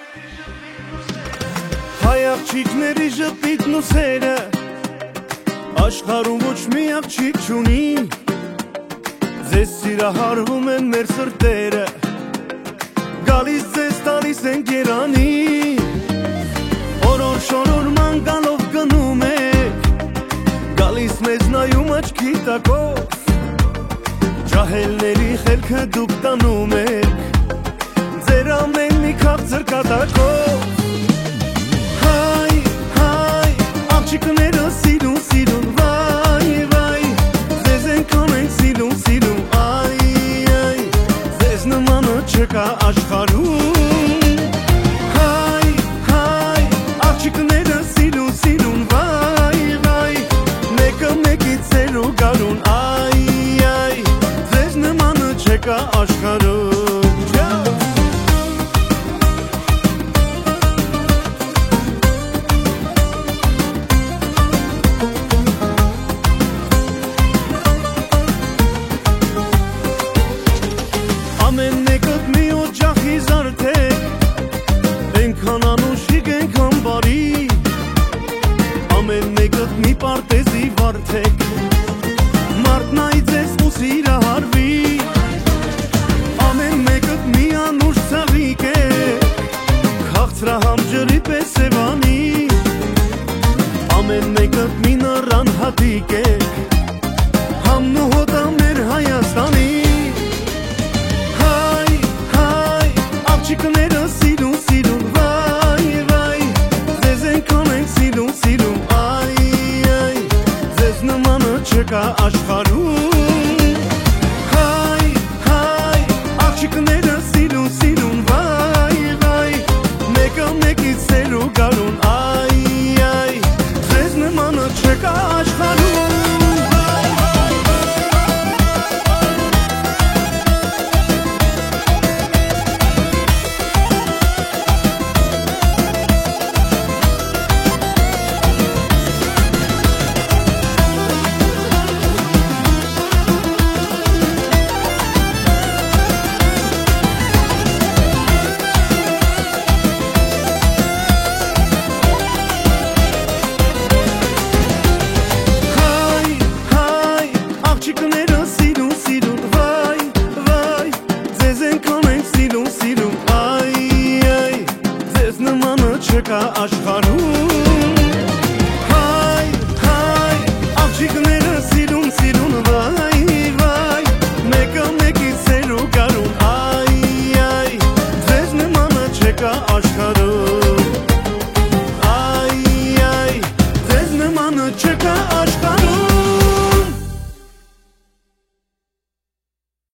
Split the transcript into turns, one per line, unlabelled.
Հայ աղջիկների ժպիտն ու սերը աշխարհում ոչ մի աղջիկ չունի Ձեզ սիրահարվում են մեր սրտերը Գալիս ձեզ տալիս են գերանի Օրոր շորոր մանգալով գնում եք Գալիս մեզ նայում աչքի տակով Ջահելների խելքը դուք տանում եք Ձեր ամեն մի քաղցր կատակով Հայ, հայ, աղջիկները սիրուն, սիրուն, վայ, վայ Ձեզ ենքան են սիրուն, սիրուն, այ, այ Ձեզ նմանը չկա աշխարհում Հայ, հայ, աղջիկները սիրուն, սիրուն, վայ, վայ Մեկը մեկից ծերու գարուն, այ, այ Ձեզ նմանը չկա աշխարհում Ամեն մեկըտ մի օջախի զարդեք Ենքան անուշիկ, ենքան բարի Ամեն մեկըտ մի պարտեզի վարդեք Մարդն այ ձեզ ու սիրահարվի Ամեն մեկըտ մի անուշ ծաղիկ եք Քաղցրահամ ջրի պես Սևանի Ամեն մեկըտ մի նռան հատիկ եք Համն ու հոտա մեր Հայաստանի Աղջիկները սիրուն, սիրուն, վայ, վայ Ձեզ ենքան են սիրուն, սիրուն, այ, այ Ձեզ նմանը չկա աշխարհում Հայ, հայ, աղջիկները սիրուն, սիրուն, վայ, վայ Մեկը մեկից ծերու գարուն, այ, այ Ձեզ նմանը չկա աշխարհում Աղջիկները սիրուն, սիրուն, վայ, վայ Ձեզ ենքան են սիրուն, սիրուն, այ, այ Ձեզ նմանը չկա աշխարհում Հայ, հայ, աղջիկները սիրուն, սիրուն, վայ, վայ Մեկը մեկից ծերու գարուն, այ, այ Ձեզ նմանը չկա աշխարհում Այ, այ Ձեզ նմանը չկա